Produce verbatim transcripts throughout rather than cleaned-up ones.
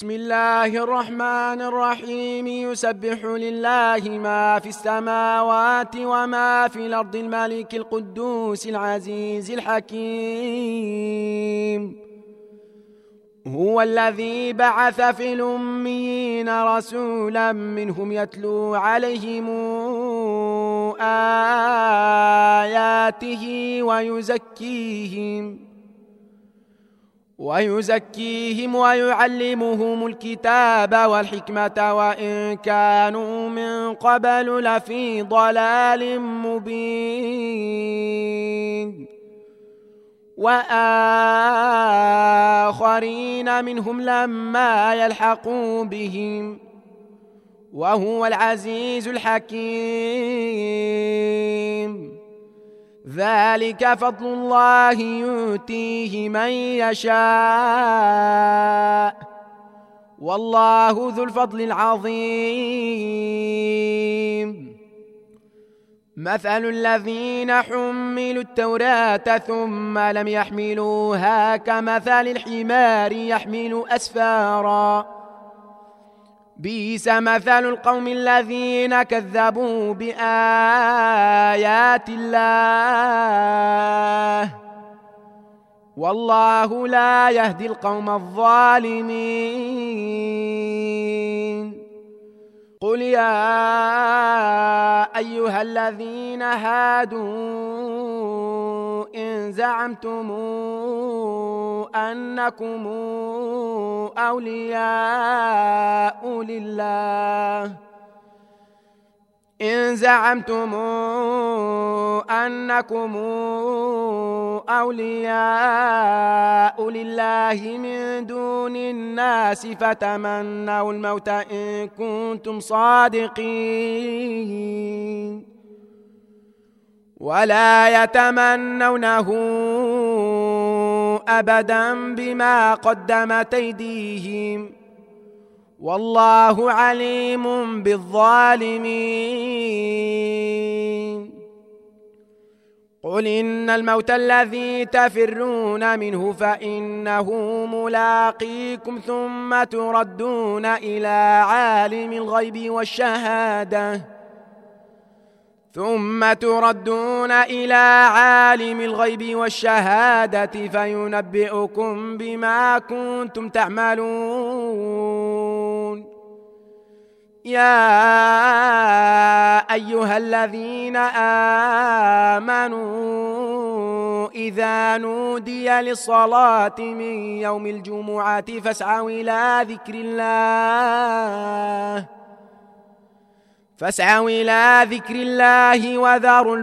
بسم الله الرحمن الرحيم. يسبح لله ما في السماوات وما في الأرض الملك القدوس العزيز الحكيم. هو الذي بعث في الأميين رسولا منهم يتلو عليهم آياته ويزكيهم ويزكيهم ويعلمهم الكتاب والحكمة وإن كانوا من قبل لفي ضلال مبين. وآخرين منهم لما يلحقوا بهم وهو العزيز الحكيم. ذلك فضل الله يؤتيه من يشاء والله ذو الفضل العظيم. مثل الذين حملوا التوراة ثم لم يحملوها كمثل الحمار يحمل أسفارا بئس مثل القوم الذين كذبوا بآيات الله والله لا يهدي القوم الظالمين. قل يا أيها الذين هادوا إن زعمتم أنكم أولياء لله إن زعمتم أنكم أولياء لله من دون الناس فتمنوا الموت إن كنتم صادقين ولا يتمنونه أبدا بما قدمت أيديهم والله عليم بالظالمين. قل إن الموت الذي تفرون منه فإنه ملاقيكم ثم تردون إلى عالم الغيب والشهادة ثم تردون إلى عالم الغيب والشهادة فينبئكم بما كنتم تعملون. يا أيها الذين آمنوا إذا نودي للصلاة من يوم الجمعة فاسعوا إلى ذكر الله فاسعوا إلى ذكر الله وذروا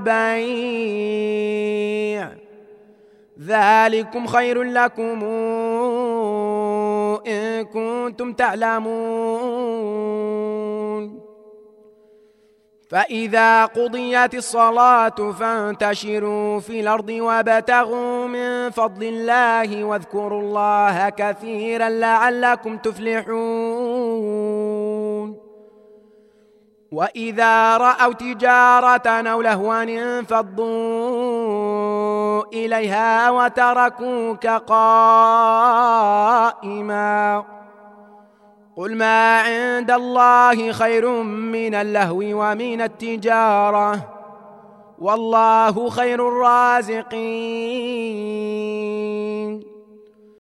البيع ذلكم خير لكم إن كنتم تعلمون. فإذا قضيت الصلاة فانتشروا في الأرض وابتغوا من فضل الله واذكروا الله كثيرا لعلكم تفلحون. وإذا رأوا تجارة أو لهوا انفضوا إليها وتركوك قائما قل ما عند الله خير من اللهو ومن التجارة والله خير الرازقين.